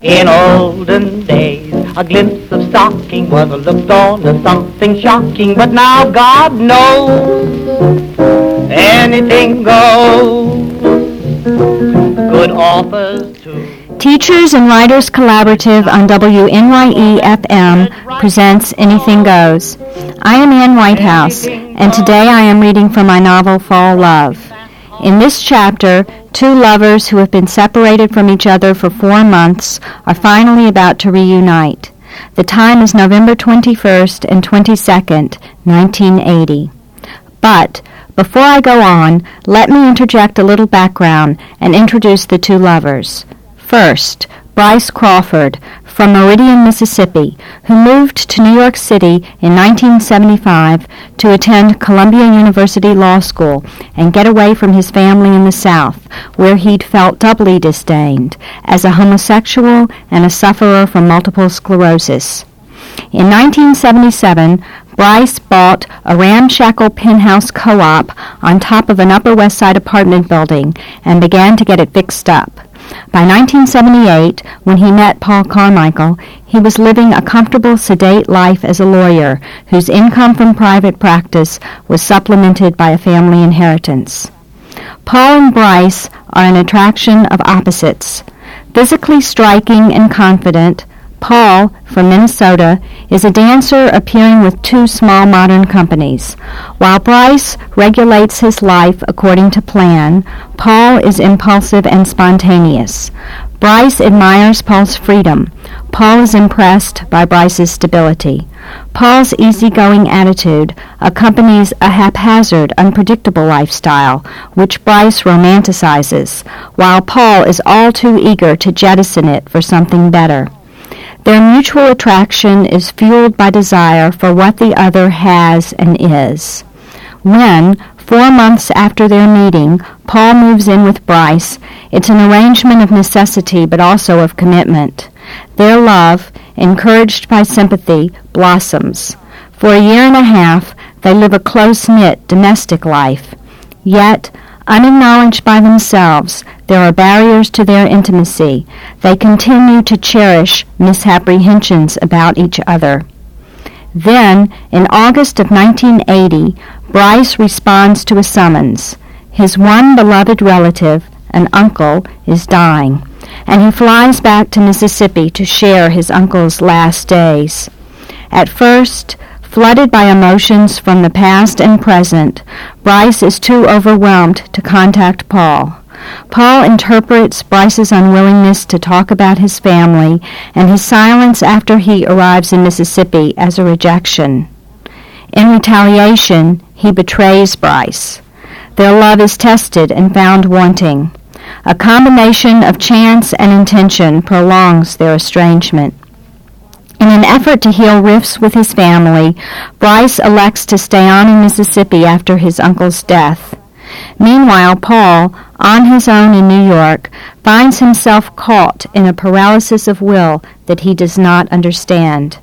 In olden days, a glimpse of stocking was looked on as something shocking, but now God knows anything goes. Good offers to Teachers and Writers Collaborative on WNYE-FM presents Anything Goes. I am Ann Whitehouse, and today I am reading from my novel Fall Love. In this chapter, two lovers who have been separated from each other for 4 months are finally about to reunite. The time is November 21st and 22nd, 1980. But before I go on, let me interject a little background and introduce the two lovers. First, Bryce Crawford from Meridian, Mississippi, who moved to New York City in 1975 to attend Columbia University Law School and get away from his family in the South, where he'd felt doubly disdained as a homosexual and a sufferer from multiple sclerosis. In 1977, Bryce bought a ramshackle penthouse co-op on top of an Upper West Side apartment building and began to get it fixed up. By 1978, when he met Paul Carmichael, he was living a comfortable, sedate life as a lawyer whose income from private practice was supplemented by a family inheritance. Paul and Bryce are an attraction of opposites. Physically striking and confident, Paul, from Minnesota, is a dancer appearing with 2 small modern companies. While Bryce regulates his life according to plan, Paul is impulsive and spontaneous. Bryce admires Paul's freedom. Paul is impressed by Bryce's stability. Paul's easygoing attitude accompanies a haphazard, unpredictable lifestyle, which Bryce romanticizes, while Paul is all too eager to jettison it for something better. Their mutual attraction is fueled by desire for what the other has and is. When, 4 months after their meeting, Paul moves in with Bryce, it's an arrangement of necessity but also of commitment. Their love, encouraged by sympathy, blossoms. For a year and a half, they live a close-knit domestic life. Yet, unacknowledged by themselves, there are barriers to their intimacy. They continue to cherish misapprehensions about each other. Then, in August of 1980, Bryce responds to a summons. His one beloved relative, an uncle, is dying, and he flies back to Mississippi to share his uncle's last days. At first, flooded by emotions from the past and present, Bryce is too overwhelmed to contact Paul. Paul interprets Bryce's unwillingness to talk about his family and his silence after he arrives in Mississippi as a rejection. In retaliation, he betrays Bryce. Their love is tested and found wanting. A combination of chance and intention prolongs their estrangement. In an effort to heal rifts with his family, Bryce elects to stay on in Mississippi after his uncle's death. Meanwhile, Paul, on his own in New York, finds himself caught in a paralysis of will that he does not understand.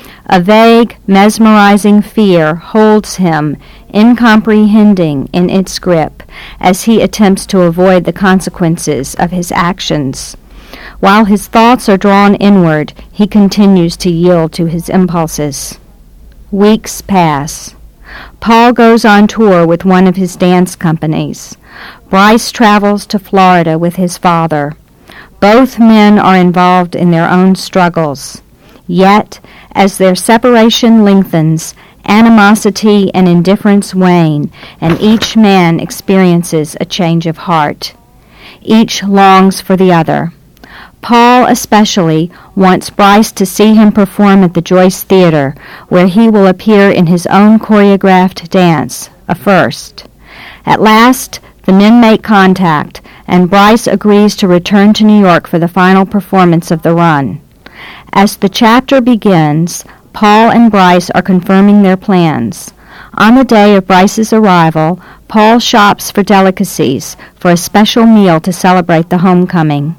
A vague, mesmerizing fear holds him, incomprehending in its grip, as he attempts to avoid the consequences of his actions. While his thoughts are drawn inward, he continues to yield to his impulses. Weeks pass. Paul goes on tour with one of his dance companies. Bryce travels to Florida with his father. Both men are involved in their own struggles. Yet, as their separation lengthens, animosity and indifference wane, and each man experiences a change of heart. Each longs for the other. Paul especially wants Bryce to see him perform at the Joyce Theater, where he will appear in his own choreographed dance, a first. At last, the men make contact, and Bryce agrees to return to New York for the final performance of the run. As the chapter begins, Paul and Bryce are confirming their plans. On the day of Bryce's arrival, Paul shops for delicacies for a special meal to celebrate the homecoming.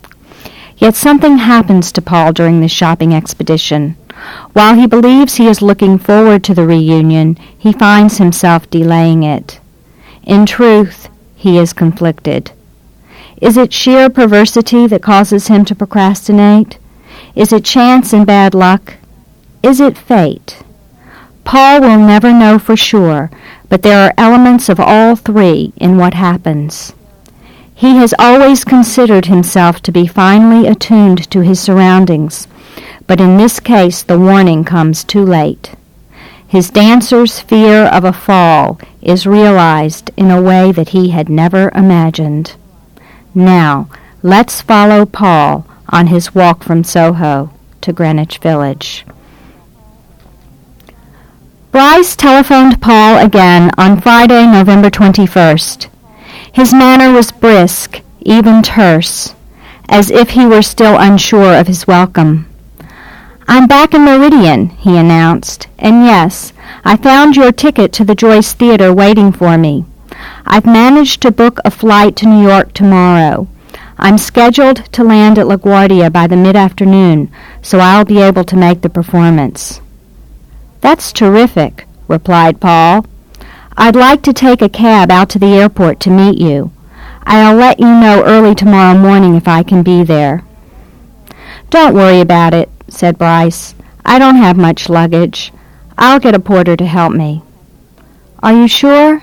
Yet something happens to Paul during this shopping expedition. While he believes he is looking forward to the reunion, he finds himself delaying it. In truth, he is conflicted. Is it sheer perversity that causes him to procrastinate? Is it chance and bad luck? Is it fate? Paul will never know for sure, but there are elements of all three in what happens. He has always considered himself to be finely attuned to his surroundings, but in this case the warning comes too late. His dancer's fear of a fall is realized in a way that he had never imagined. Now, let's follow Paul on his walk from Soho to Greenwich Village. Bryce telephoned Paul again on Friday, November 21st. His manner was brisk, even terse, as if he were still unsure of his welcome. "I'm back in Meridian," he announced, "and yes, I found your ticket to the Joyce Theater waiting for me. I've managed to book a flight to New York tomorrow. I'm scheduled to land at LaGuardia by the mid-afternoon, so I'll be able to make the performance." "That's terrific," replied Paul. "I'd like to take a cab out to the airport to meet you. I'll let you know early tomorrow morning if I can be there." "Don't worry about it," said Bryce. "I don't have much luggage. I'll get a porter to help me." "Are you sure?"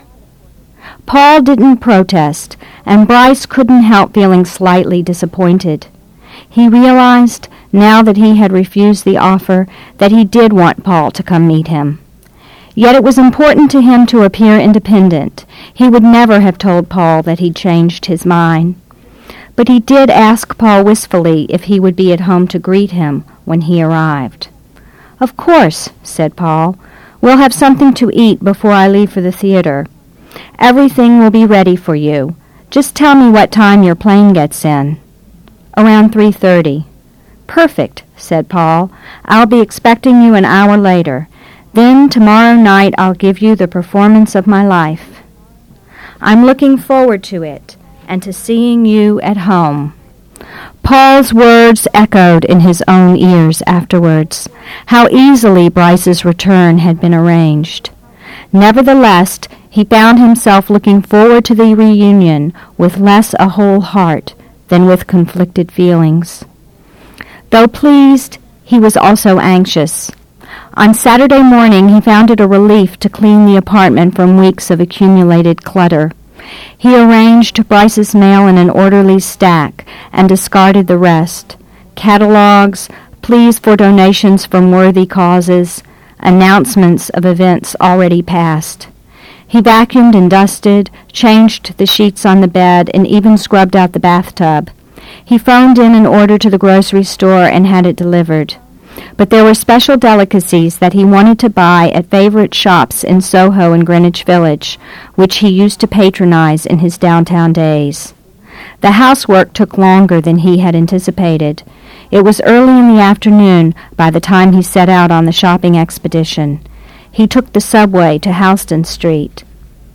Paul didn't protest, and Bryce couldn't help feeling slightly disappointed. He realized, now that he had refused the offer, that he did want Paul to come meet him. Yet it was important to him to appear independent. He would never have told Paul that he'd changed his mind. But he did ask Paul wistfully if he would be at home to greet him when he arrived. "Of course," said Paul. "We'll have something to eat before I leave for the theater. Everything will be ready for you. Just tell me what time your plane gets in." "Around 3:30. "Perfect," said Paul. "I'll be expecting you an hour later. Then tomorrow night I'll give you the performance of my life. I'm looking forward to it and to seeing you at home." Paul's words echoed in his own ears afterwards. How easily Bryce's return had been arranged. Nevertheless, he found himself looking forward to the reunion with less a whole heart than with conflicted feelings. Though pleased, he was also anxious. On Saturday morning, he found it a relief to clean the apartment from weeks of accumulated clutter. He arranged Bryce's mail in an orderly stack and discarded the rest: catalogs, pleas for donations from worthy causes, announcements of events already past. He vacuumed and dusted, changed the sheets on the bed, and even scrubbed out the bathtub. He phoned in an order to the grocery store and had it delivered. But there were special delicacies that he wanted to buy at favorite shops in Soho and Greenwich Village, which he used to patronize in his downtown days. The housework took longer than he had anticipated. It was early in the afternoon by the time he set out on the shopping expedition. He took the subway to Houston Street.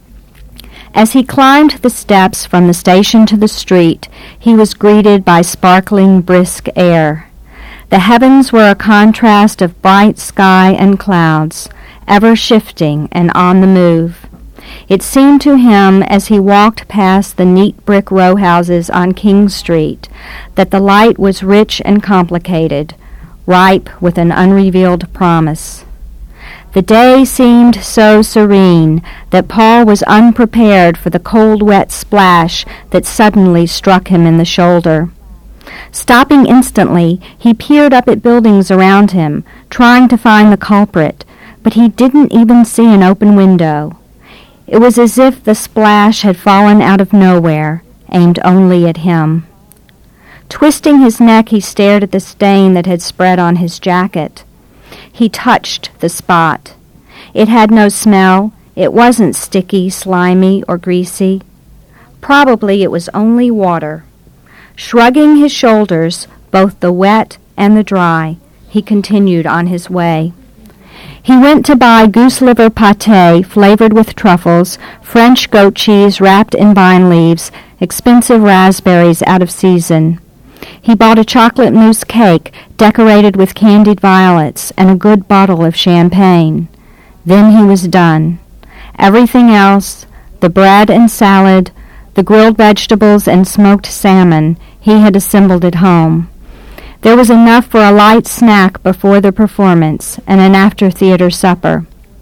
As he climbed the steps from the station to the street, he was greeted by sparkling, brisk air. The heavens were a contrast of bright sky and clouds, ever shifting and on the move. It seemed to him, as he walked past the neat brick row houses on King Street, that the light was rich and complicated, ripe with an unrevealed promise. The day seemed so serene that Paul was unprepared for the cold, wet splash that suddenly struck him in the shoulder. Stopping instantly, he peered up at buildings around him, trying to find the culprit, but he didn't even see an open window. It was as if the splash had fallen out of nowhere, aimed only at him. Twisting his neck, he stared at the stain that had spread on his jacket. He touched the spot. It had no smell. It wasn't sticky, slimy, or greasy. Probably it was only water. Shrugging his shoulders, both the wet and the dry, he continued on his way. He went to buy goose liver pâté flavored with truffles, French goat cheese wrapped in vine leaves, expensive raspberries out of season. He bought a chocolate mousse cake decorated with candied violets and a good bottle of champagne. Then he was done. Everything else, the bread and salad, the grilled vegetables and smoked salmon he had assembled at home. There was enough for a light snack before the performance and an after-theater supper.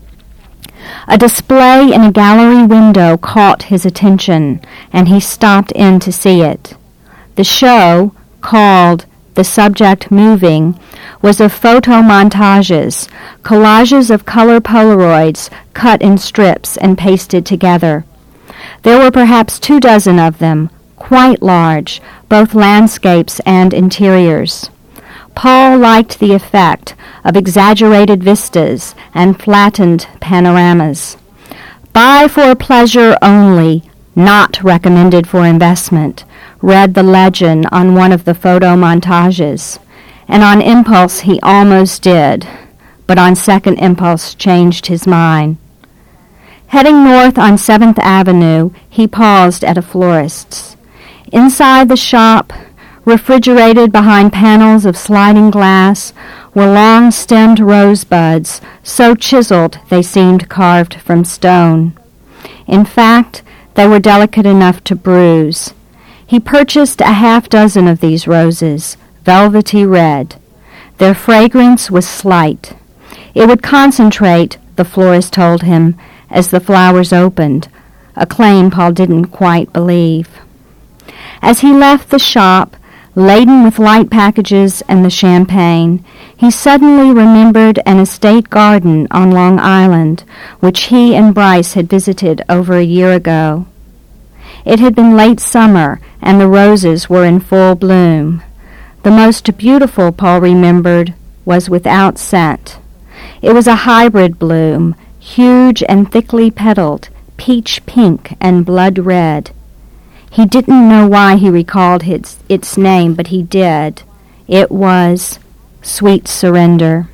A display in a gallery window caught his attention, and he stopped in to see it. The show, called The Subject Moving, was of photomontages, collages of color Polaroids cut in strips and pasted together. There were perhaps 24 of them, quite large, both landscapes and interiors. Paul liked the effect of exaggerated vistas and flattened panoramas. Buy for pleasure only, not recommended for investment, read the legend on one of the photo montages, and on impulse he almost did, but on second impulse changed his mind. Heading north on 7th Avenue, he paused at a florist's. Inside the shop, refrigerated behind panels of sliding glass, were long-stemmed rosebuds, so chiseled they seemed carved from stone. In fact, they were delicate enough to bruise. He purchased a half-dozen of these roses, velvety red. Their fragrance was slight. It would concentrate, the florist told him, as the flowers opened, a claim Paul didn't quite believe. As he left the shop, laden with light packages and the champagne, he suddenly remembered an estate garden on Long Island, which he and Bryce had visited over a year ago. It had been late summer, and the roses were in full bloom. The most beautiful, Paul remembered, was without scent. It was a hybrid bloom, huge and thickly petaled, peach pink and blood red. He didn't know why he recalled its name, but he did. It was Sweet Surrender.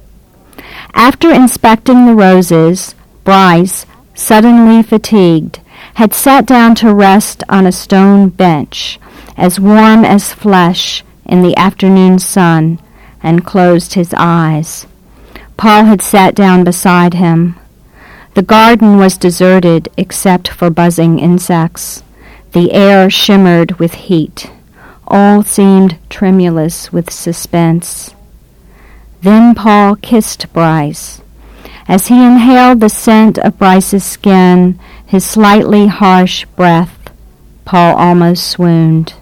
After inspecting the roses, Bryce, suddenly fatigued, had sat down to rest on a stone bench, as warm as flesh in the afternoon sun, and closed his eyes. Paul had sat down beside him. The garden was deserted except for buzzing insects. The air shimmered with heat. All seemed tremulous with suspense. Then Paul kissed Bryce. As he inhaled the scent of Bryce's skin, his slightly harsh breath, Paul almost swooned.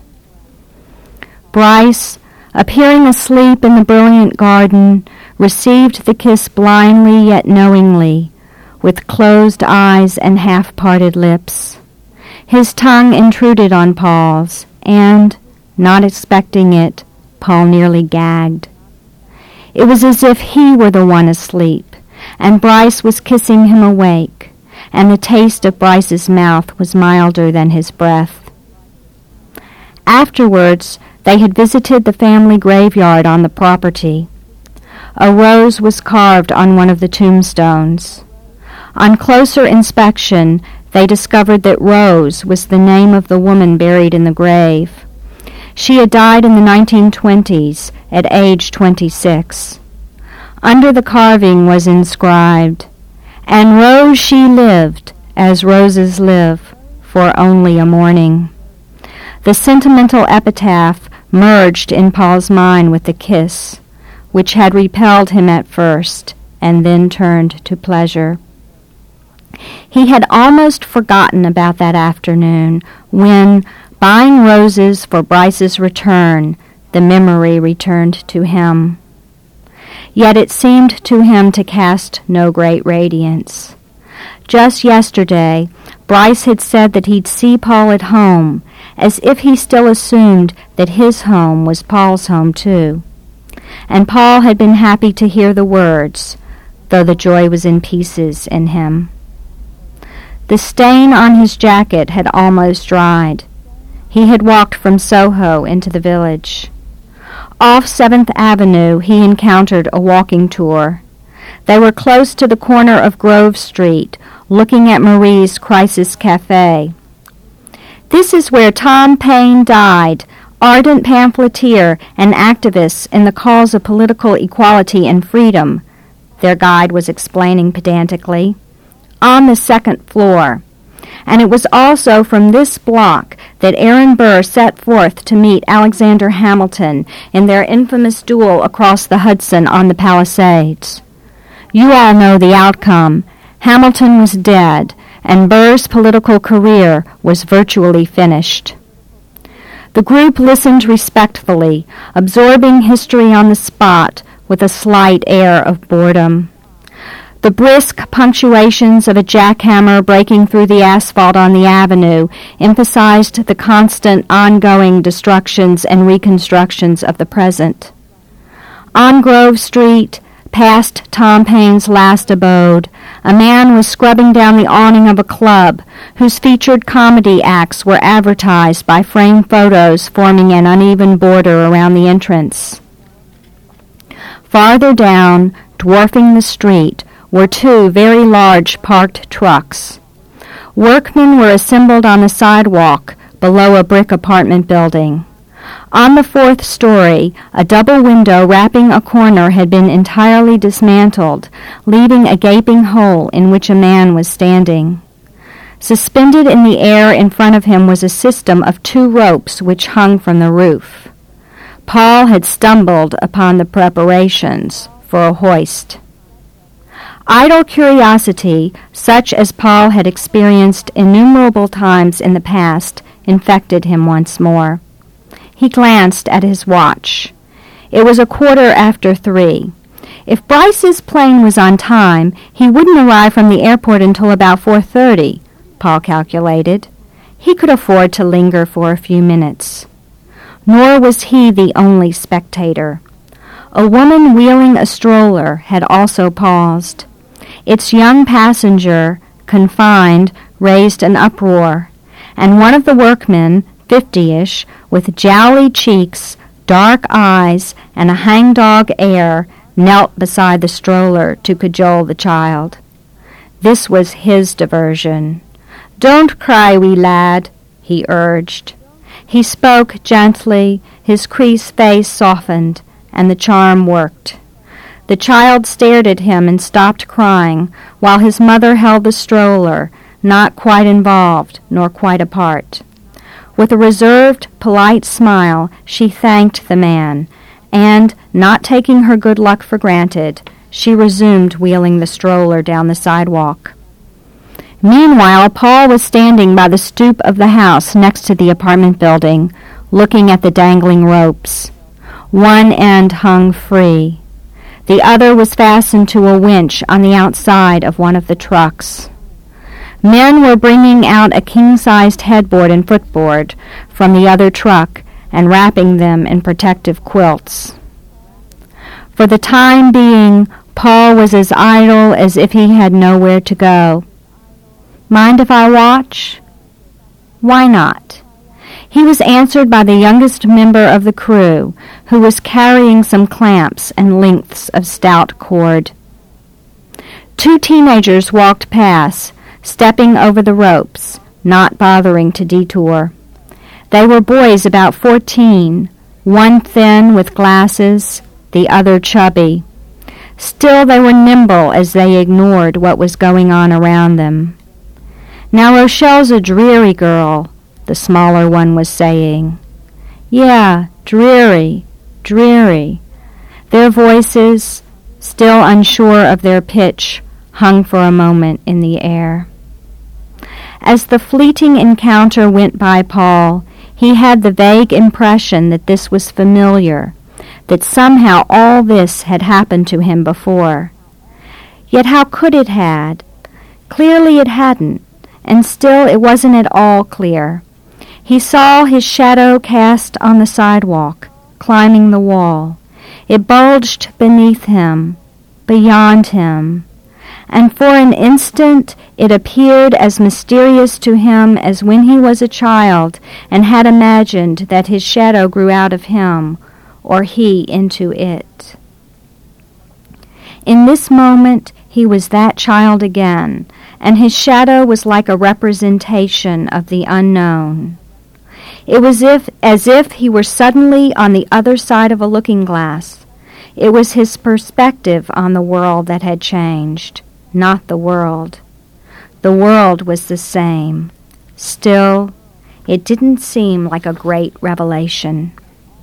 Bryce, appearing asleep in the brilliant garden, received the kiss blindly yet knowingly, with closed eyes and half-parted lips. His tongue intruded on Paul's, and, not expecting it, Paul nearly gagged. It was as if he were the one asleep, and Bryce was kissing him awake, and the taste of Bryce's mouth was milder than his breath. Afterwards, they had visited the family graveyard on the property. A rose was carved on one of the tombstones. On closer inspection, they discovered that Rose was the name of the woman buried in the grave. She had died in the 1920s at age 26. Under the carving was inscribed, "And Rose she lived, as roses live, for only a morning." The sentimental epitaph merged in Paul's mind with the kiss, which had repelled him at first and then turned to pleasure. He had almost forgotten about that afternoon when, buying roses for Bryce's return, the memory returned to him. Yet it seemed to him to cast no great radiance. Just yesterday, Bryce had said that he'd see Paul at home, as if he still assumed that his home was Paul's home too. And Paul had been happy to hear the words, though the joy was in pieces in him. The stain on his jacket had almost dried. He had walked from Soho into the village. Off 7th Avenue he encountered a walking tour. They were close to the corner of Grove Street, looking at Marie's Crisis Cafe. "This is where Tom Paine died, ardent pamphleteer and activist in the cause of political equality and freedom," their guide was explaining pedantically. "On the 2nd floor. And it was also from this block that Aaron Burr set forth to meet Alexander Hamilton in their infamous duel across the Hudson on the Palisades. You all know the outcome. Hamilton was dead, and Burr's political career was virtually finished. The group listened respectfully, absorbing history on the spot with a slight air of boredom. The brisk punctuations of a jackhammer breaking through the asphalt on the avenue emphasized the constant, ongoing destructions and reconstructions of the present. On Grove Street, past Tom Paine's last abode, a man was scrubbing down the awning of a club whose featured comedy acts were advertised by framed photos forming an uneven border around the entrance. Farther down, dwarfing the street, were two very large parked trucks. Workmen were assembled on the sidewalk below a brick apartment building. On the fourth story, a double window wrapping a corner had been entirely dismantled, leaving a gaping hole in which a man was standing. Suspended in the air in front of him was a system of two ropes which hung from the roof. Paul had stumbled upon the preparations for a hoist. Idle curiosity, such as Paul had experienced innumerable times in the past, infected him once more. He glanced at his watch. It was 3:15. If Bryce's plane was on time, he wouldn't arrive from the airport until about 4:30, Paul calculated. He could afford to linger for a few minutes. Nor was he the only spectator. A woman wheeling a stroller had also paused. Its young passenger, confined, raised an uproar, and one of the workmen, 50-ish, with jowly cheeks, dark eyes, and a hangdog air, knelt beside the stroller to cajole the child. This was his diversion. "Don't cry, wee lad," he urged. He spoke gently, his creased face softened, and the charm worked. The child stared at him and stopped crying, while his mother held the stroller, not quite involved nor quite apart. With a reserved, polite smile, she thanked the man, and, not taking her good luck for granted, she resumed wheeling the stroller down the sidewalk. Meanwhile, Paul was standing by the stoop of the house next to the apartment building, looking at the dangling ropes. One end hung free. The other was fastened to a winch on the outside of one of the trucks. Men were bringing out a king-sized headboard and footboard from the other truck and wrapping them in protective quilts. For the time being, Paul was as idle as if he had nowhere to go. "Mind if I watch?" "Why not?" He was answered by the youngest member of the crew, who was carrying some clamps and lengths of stout cord. Two teenagers walked past, stepping over the ropes, not bothering to detour. They were boys about 14, one thin with glasses, the other chubby. Still they were nimble as they ignored what was going on around them. "Now Rochelle's a dreary girl," the smaller one was saying. "Yeah, dreary, dreary." Their voices, still unsure of their pitch, hung for a moment in the air. As the fleeting encounter went by Paul, he had the vague impression that this was familiar, that somehow all this had happened to him before. Yet how could it had? Clearly it hadn't, and still it wasn't at all clear. He saw his shadow cast on the sidewalk, climbing the wall. It bulged beneath him, beyond him, and for an instant it appeared as mysterious to him as when he was a child and had imagined that his shadow grew out of him, or he into it. In this moment he was that child again, and his shadow was like a representation of the unknown. It was as if he were suddenly on the other side of a looking-glass. It was his perspective on the world that had changed, not the world. The world was the same. Still, it didn't seem like a great revelation.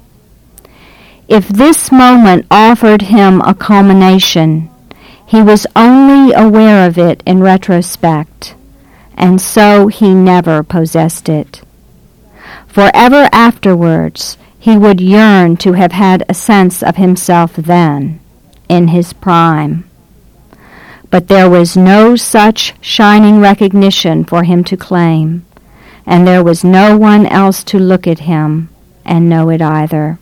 If this moment offered him a culmination, he was only aware of it in retrospect, and so he never possessed it. Forever afterwards, he would yearn to have had a sense of himself then, in his prime. But there was no such shining recognition for him to claim, and there was no one else to look at him and know it either.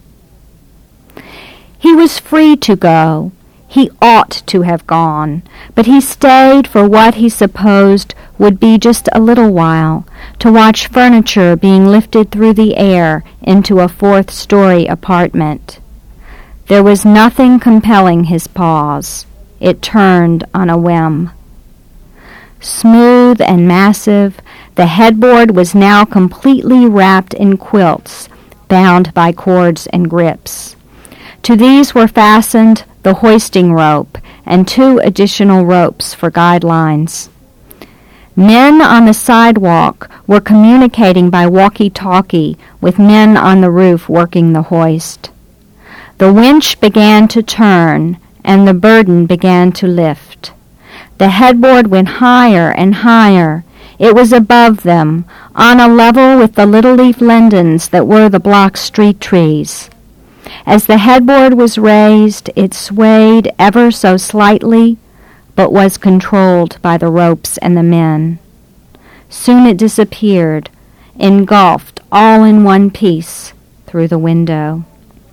He was free to go. He ought to have gone, but he stayed for what he supposed would be just a little while, to watch furniture being lifted through the air into a fourth-story apartment. There was nothing compelling his pause. It turned on a whim. Smooth and massive, the headboard was now completely wrapped in quilts, bound by cords and grips. To these were fastened the hoisting rope and 2 additional ropes for guidelines. Men on the sidewalk were communicating by walkie-talkie with men on the roof working the hoist. The winch began to turn, and the burden began to lift. The headboard went higher and higher. It was above them, on a level with the little-leaf lindens that were the block street trees. As the headboard was raised, it swayed ever so slightly, but was controlled by the ropes and the men. Soon it disappeared, engulfed all in one piece through the window.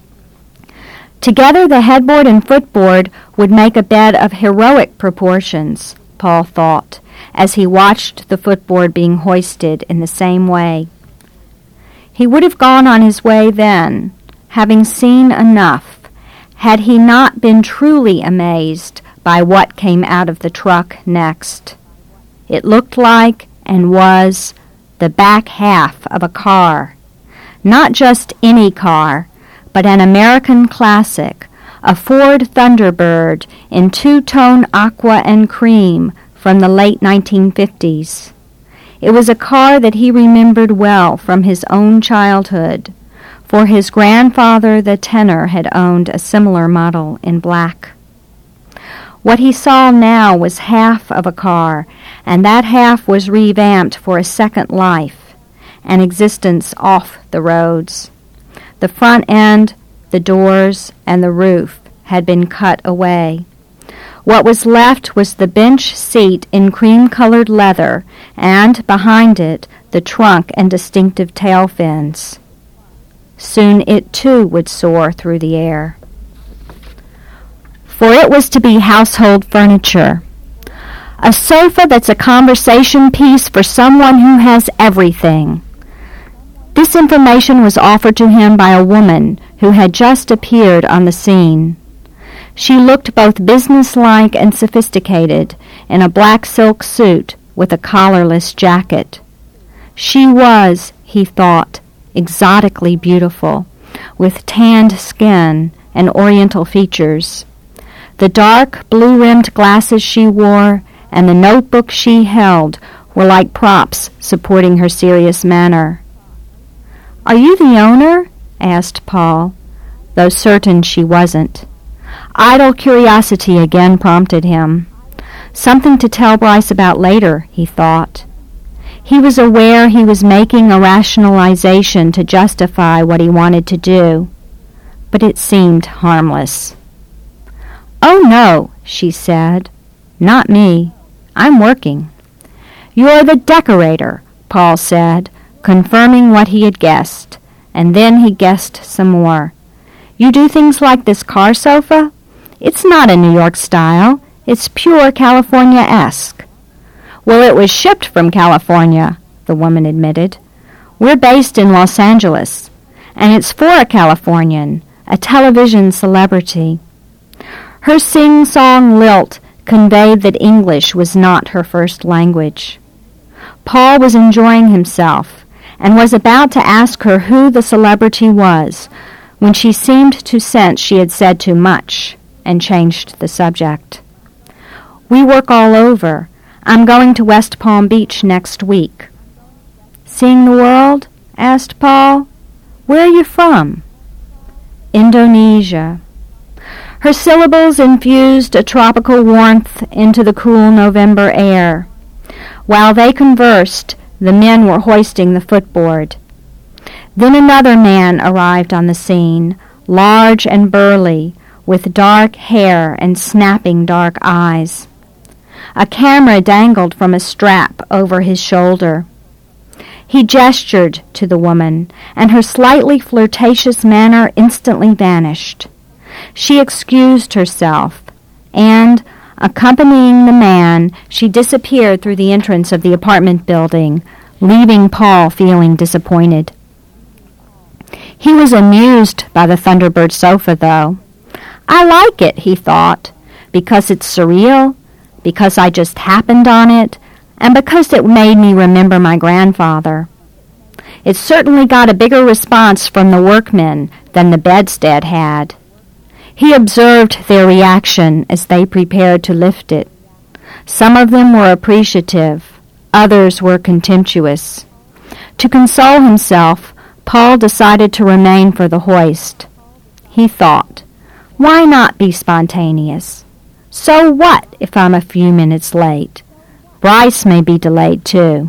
Together the headboard and footboard would make a bed of heroic proportions, Paul thought, as he watched the footboard being hoisted in the same way. He would have gone on his way then, having seen enough, had he not been truly amazed by what came out of the truck next. It looked like, and was, the back half of a car. Not just any car, but an American classic, a Ford Thunderbird in 2-tone aqua and cream from the late 1950s. It was a car that he remembered well from his own childhood, for his grandfather, the tenor, had owned a similar model in black. What he saw now was half of a car, and that half was revamped for a second life, an existence off the roads. The front end, the doors, and the roof had been cut away. What was left was the bench seat in cream-colored leather, and, behind it, the trunk and distinctive tail fins. Soon it, too, would soar through the air. For it was to be household furniture. A sofa that's a conversation piece for someone who has everything. This information was offered to him by a woman who had just appeared on the scene. She looked both businesslike and sophisticated in a black silk suit with a collarless jacket. She was, he thought, exotically beautiful, with tanned skin and oriental features. The dark blue-rimmed glasses she wore and the notebook she held were like props supporting her serious manner. "Are you the owner?" asked Paul, though certain she wasn't. Idle curiosity again prompted him. Something to tell Bryce about later, he thought. He was aware he was making a rationalization to justify what he wanted to do, but it seemed harmless. "Oh, no," she said. "Not me. I'm working." "You're the decorator," Paul said, confirming what he had guessed, and then he guessed some more. "You do things like this car sofa? It's not a New York style. It's pure California-esque." "Well, it was shipped from California," the woman admitted. "We're based in Los Angeles, and it's for a Californian, a television celebrity." Her sing-song lilt conveyed that English was not her first language. Paul was enjoying himself and was about to ask her who the celebrity was when she seemed to sense she had said too much and changed the subject. "We work all over. I'm going to West Palm Beach next week. Seeing the world? Asked Paul. Where are you from? Indonesia. Her syllables infused a tropical warmth into the cool November air. While they conversed, the men were hoisting the footboard. Then another man arrived on the scene, large and burly, with dark hair and snapping dark eyes. A camera dangled from a strap over his shoulder. He gestured to the woman, and her slightly flirtatious manner instantly vanished. She excused herself, and, accompanying the man, she disappeared through the entrance of the apartment building, leaving Paul feeling disappointed. He was amused by the Thunderbird sofa, though. I like it, he thought, because it's surreal, because I just happened on it, and because it made me remember my grandfather. It certainly got a bigger response from the workmen than the bedstead had. He observed their reaction as they prepared to lift it. Some of them were appreciative, others were contemptuous. To console himself, Paul decided to remain for the hoist. He thought, why not be spontaneous? So what if I'm a few minutes late? Bryce may be delayed too.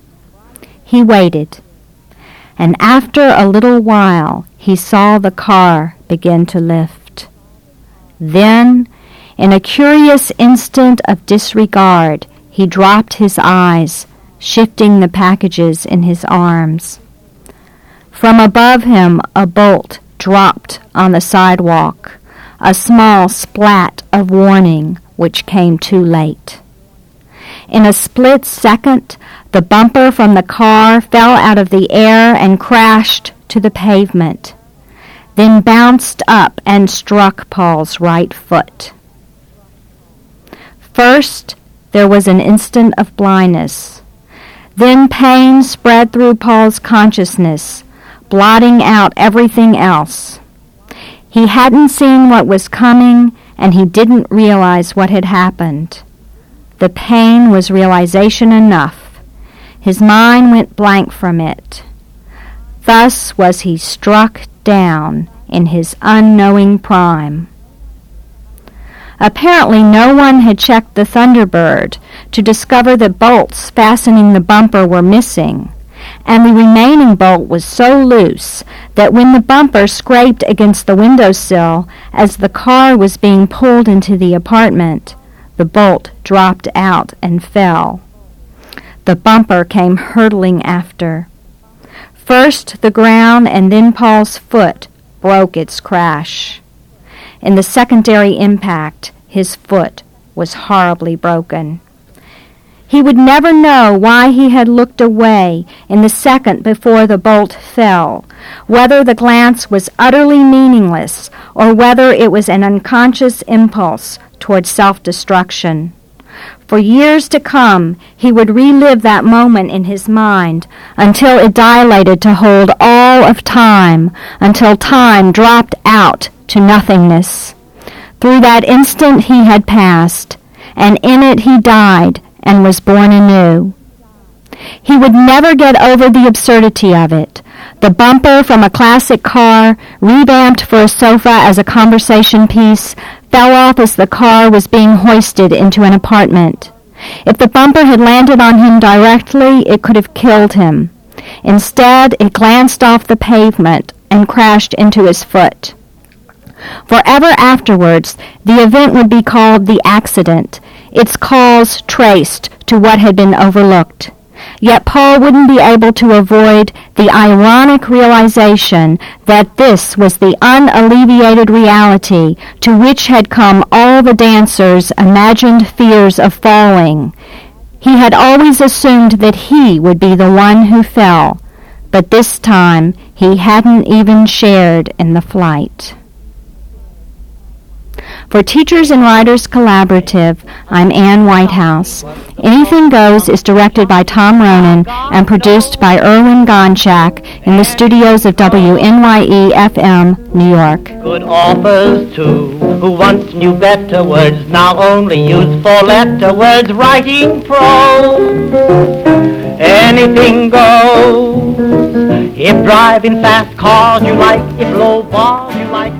He waited, and after a little while he saw the car begin to lift. Then, in a curious instant of disregard, he dropped his eyes, shifting the packages in his arms. From above him a bolt dropped on the sidewalk, a small splat of warning which came too late. In a split second, the bumper from the car fell out of the air and crashed to the pavement, then bounced up and struck Paul's right foot. First, there was an instant of blindness. Then pain spread through Paul's consciousness, blotting out everything else. He hadn't seen what was coming, and he didn't realize what had happened. The pain was realization enough. His mind went blank from it. Thus was he struck down in his unknowing prime. Apparently no one had checked the Thunderbird to discover that bolts fastening the bumper were missing, and the remaining bolt was so loose that when the bumper scraped against the windowsill as the car was being pulled into the apartment, the bolt dropped out and fell. The bumper came hurtling after. First the ground and then Paul's foot broke its crash. In the secondary impact, his foot was horribly broken. He would never know why he had looked away in the second before the bolt fell, whether the glance was utterly meaningless or whether it was an unconscious impulse toward self-destruction. For years to come, he would relive that moment in his mind until it dilated to hold all of time, until time dropped out to nothingness. Through that instant he had passed, and in it he died and was born anew. He would never get over the absurdity of it. The bumper from a classic car, revamped for a sofa as a conversation piece, fell off as the car was being hoisted into an apartment. If the bumper had landed on him directly, it could have killed him. Instead, it glanced off the pavement and crashed into his foot. Forever afterwards, the event would be called the accident, its cause traced to what had been overlooked. Yet Paul wouldn't be able to avoid the ironic realization that this was the unalleviated reality to which had come all the dancers' imagined fears of falling. He had always assumed that he would be the one who fell, but this time he hadn't even shared in the flight. For Teachers and Writers Collaborative, I'm Ann Whitehouse. Anything Goes is directed by Tom Ronan and produced by Erwin Gonchak in the studios of WNYE-FM, New York. Good authors, too, who once knew better words, now only use four-letter words, writing prose. Anything goes. If driving fast cars you like, if low bars you like,